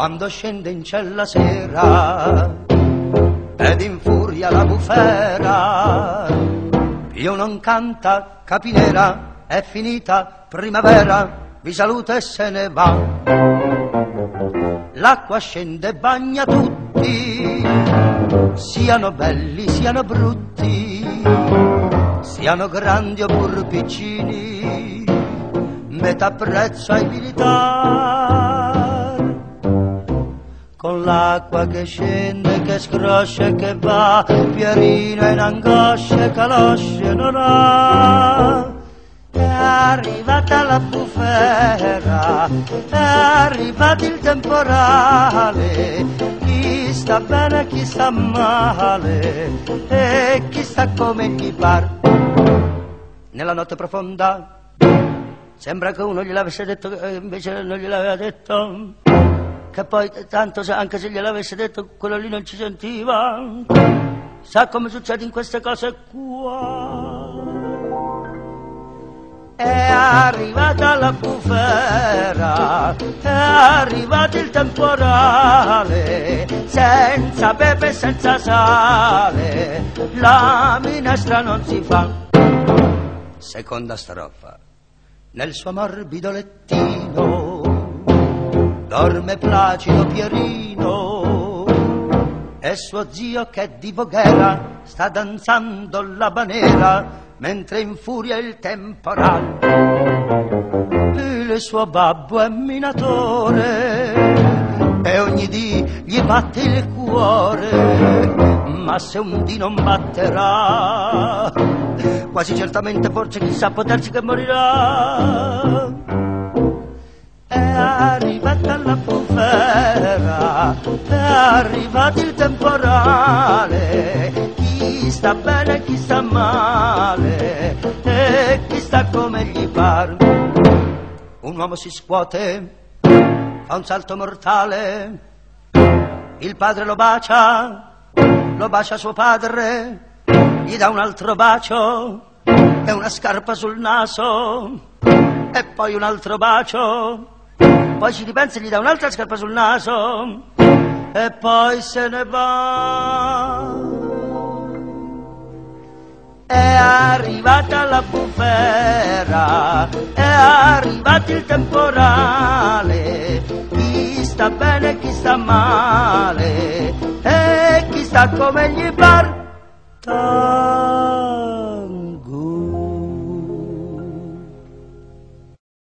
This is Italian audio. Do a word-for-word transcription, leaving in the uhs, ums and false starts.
quando scende in cielo la sera ed infuria la bufera, Pio non canta, capinera, è finita primavera, vi saluta e se ne va. L'acqua scende e bagna tutti, siano belli, siano brutti, siano grandi o pur piccini, metà prezzo ai militari. Con l'acqua che scende, che scroscia e che va, Pierino è in angoscia e calosce non ha. È arrivata la bufera, è arrivato il temporale, chi sta bene e chi sta male, e chi sta come gli par. Nella notte profonda sembra che uno gliel'avesse detto, invece non gliel'aveva detto, che poi tanto anche se gliel'avesse detto quello lì non ci sentiva. Sa come succede in queste cose qua? È arrivata la bufera, è arrivato il temporale, senza pepe e senza sale, la minestra non si fa. Seconda strofa. Nel suo morbido lettino dorme placido Pierino e suo zio che di Voghera sta danzando l'habanera mentre infuria il temporale. Il suo babbo è minatore e ogni dì gli batte il cuore, ma se un dì non batterà, quasi certamente forse chissà poterci che morirà. È arrivata la bufera, è arrivato il temporale, chi sta bene e chi sta male, e chi sta come gli par. Un uomo si scuote, fa un salto mortale, il padre lo bacia, lo bacia suo padre, gli dà un altro bacio e una scarpa sul naso, e poi un altro bacio, poi ci ripensa e gli dà un'altra scarpa sul naso, e poi se ne va. È arrivata la bufera, è arrivato il temporale, chi sta bene e chi sta male, e chi sta come gli par.